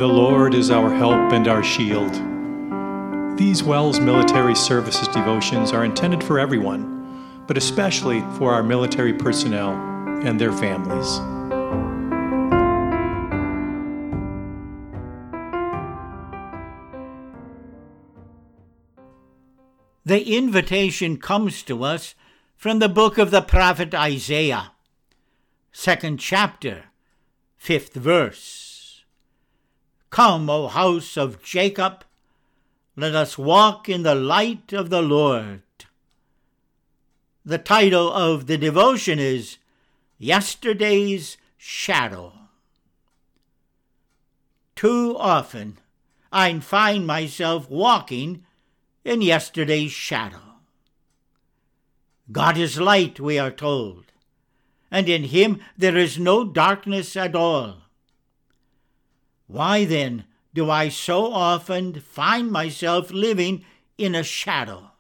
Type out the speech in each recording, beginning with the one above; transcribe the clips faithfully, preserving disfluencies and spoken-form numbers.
The Lord is our help and our shield. These WELS Military Services devotions are intended for everyone, but especially for our military personnel and their families. The invitation comes to us from the book of the prophet Isaiah, second chapter, fifth verse. Come, O house of Jacob, let us walk in the light of the Lord. The title of the devotion is Yesterday's Shadow. Too often I find myself walking in yesterday's shadow. God is light, we are told, and in him there is no darkness at all. Why then do I so often find myself living in a shadow?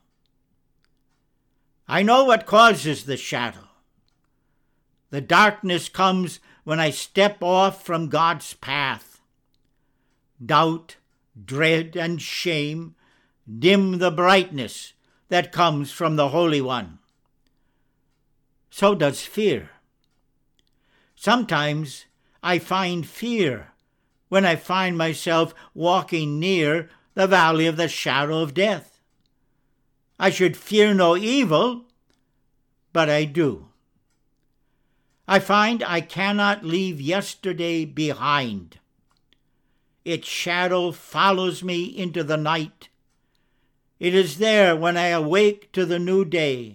I know what causes the shadow. The darkness comes when I step off from God's path. Doubt, dread, and shame dim the brightness that comes from the Holy One. So does fear. Sometimes I find fear when I find myself walking near the valley of the shadow of death. I should fear no evil, but I do. I find I cannot leave yesterday behind. Its shadow follows me into the night. It is there when I awake to the new day.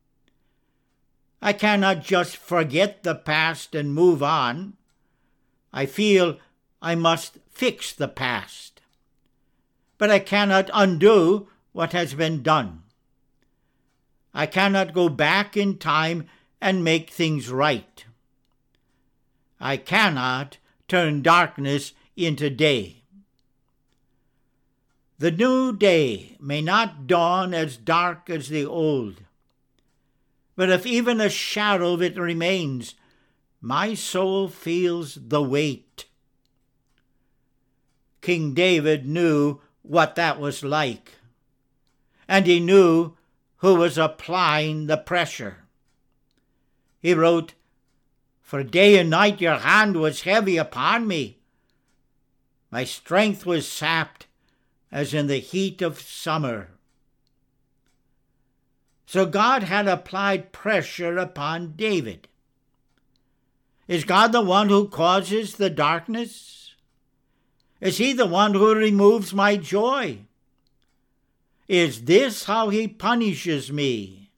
I cannot just forget the past and move on. I feel I must fix the past, but I cannot undo what has been done. I cannot go back in time and make things right. I cannot turn darkness into day. The new day may not dawn as dark as the old, but if even a shadow of it remains, my soul feels the weight. King David knew what that was like, and he knew who was applying the pressure. He wrote, "For day and night your hand was heavy upon me. My strength was sapped as in the heat of summer." So God had applied pressure upon David. Is God the one who causes the darkness? Is he the one who removes my joy? Is this how he punishes me?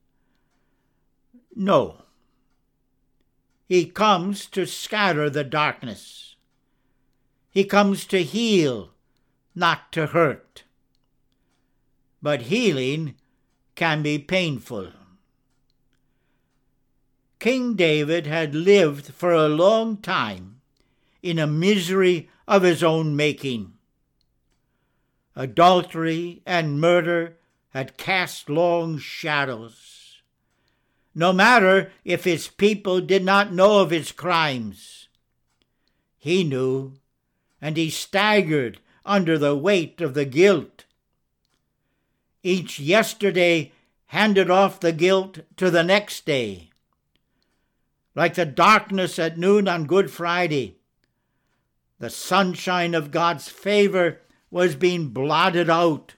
No. He comes to scatter the darkness. He comes to heal, not to hurt. But healing can be painful. King David had lived for a long time in a misery of his own making. Adultery and murder had cast long shadows. No matter if his people did not know of his crimes, he knew, and he staggered under the weight of the guilt. Each yesterday handed off the guilt to the next day. Like the darkness at noon on Good Friday, the sunshine of God's favor was being blotted out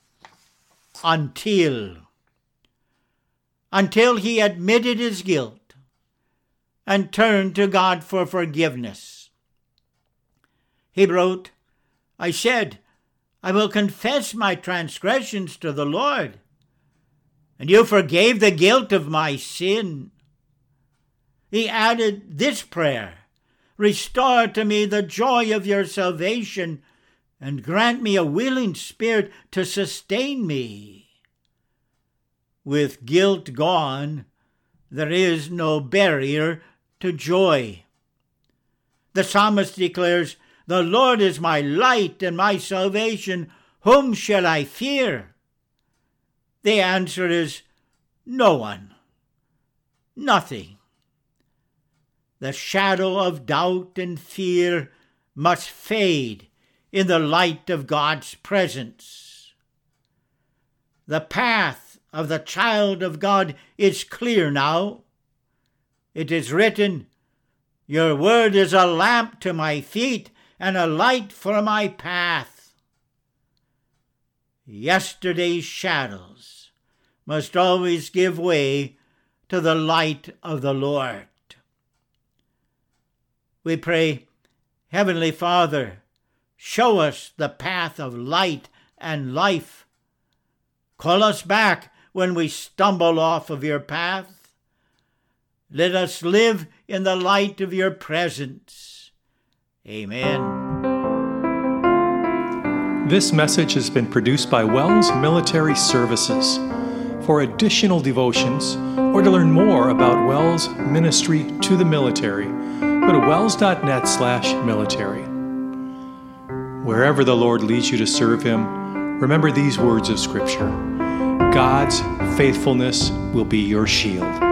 until, until he admitted his guilt and turned to God for forgiveness. He wrote, "I said, I will confess my transgressions to the Lord, and you forgave the guilt of my sin." He added this prayer, "Restore to me the joy of your salvation, and grant me a willing spirit to sustain me." With guilt gone, there is no barrier to joy. The psalmist declares, "The Lord is my light and my salvation. Whom shall I fear?" The answer is no one, nothing. The shadow of doubt and fear must fade in the light of God's presence. The path of the child of God is clear now. It is written, "Your word is a lamp to my feet and a light for my path." Yesterday's shadows must always give way to the light of the Lord. We pray, Heavenly Father, show us the path of light and life. Call us back when we stumble off of your path. Let us live in the light of your presence. Amen. This message has been produced by Wells Military Services. For additional devotions or to learn more about Wells ministry to the military, go to wells.net slash military. Wherever the Lord leads you to serve him, remember these words of Scripture. God's faithfulness will be your shield.